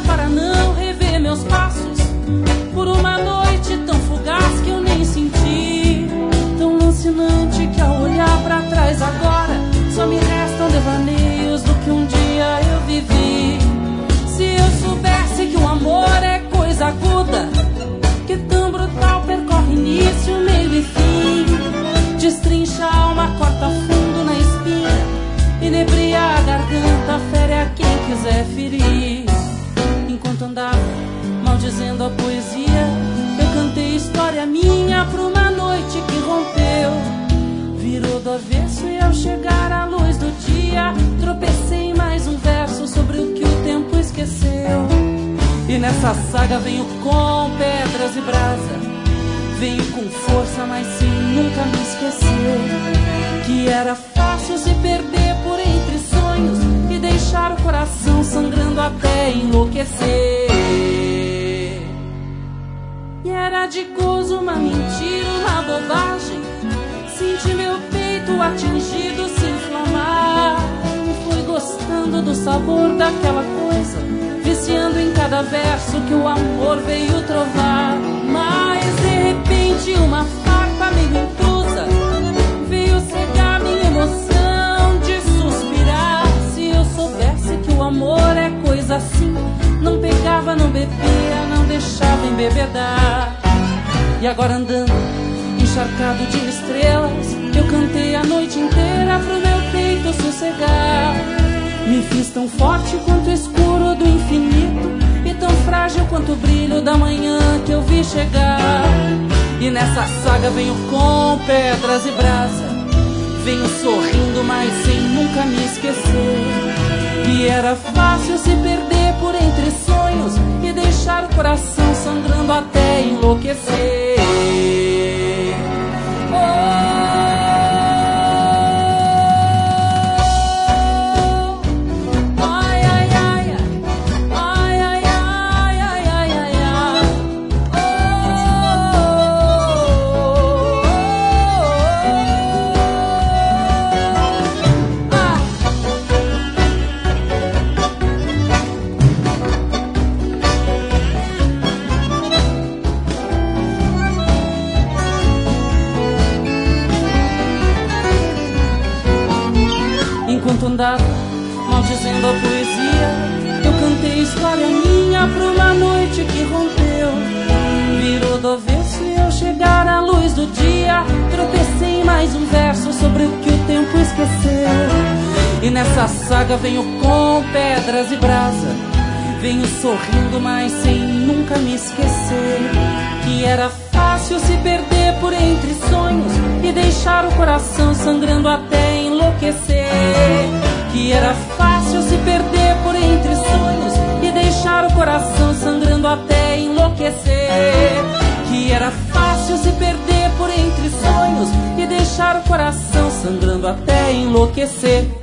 para não rever meus passos por uma noite tão fugaz que eu nem senti, tão lancinante que ao olhar pra trás agora só me restam devaneios do que um dia eu vivi. Se eu soubesse que o amor é coisa aguda, que tão brutal percorre início, meio e fim, destrincha a alma, corta fundo na espinha, inebria a garganta, fere a quem quiser ferir. Enquanto andava maldizendo a poesia, eu cantei história minha pra uma noite que rompeu, virou do avesso e ao chegar à luz do dia tropecei em mais um verso sobre o que o tempo esqueceu. E nessa saga venho com pedras e brasa, venho com força, mas sem nunca me esquecer que era fácil se perder por entre sonhos e deixar o coração sangrando até enlouquecer. E era de gozo, uma mentira, uma bobagem, senti meu peito atingido se inflamar, e fui gostando do sabor daquela coisa, viciando em cada verso que o amor veio trovar. Mas de repente uma farpa meio intrusa veio cegar minha emoção de suspirar. Se eu soubesse que o amor é coisa assim, não pegava, não bebia, não deixava embebedar. E agora andando encharcado de estrelas, eu cantei a noite inteira pro meu peito sossegar. Me fiz tão forte quanto o escuro do infinito e tão frágil quanto o brilho da manhã que eu vi chegar. E nessa saga venho com pedras e brasa, venho sorrindo, mas sem nunca me esquecer que era fácil se perder por entre sonhos e deixar o coração sangrando até enlouquecer. Enquanto andava maldizendo a poesia, eu cantei história minha pra uma noite que rompeu, virou do avesso e ao chegar à luz do dia tropecei em mais um verso sobre o que o tempo esqueceu. E nessa saga venho com pedras e brasa, venho sorrindo, mas sem nunca me esquecer que era fácil se perder por entre sonhos e deixar o coração sangrando até enlouquecer. Que era fácil se perder por entre sonhos e deixar o coração sangrando até enlouquecer. Que era fácil se perder por entre sonhos e deixar o coração sangrando até enlouquecer.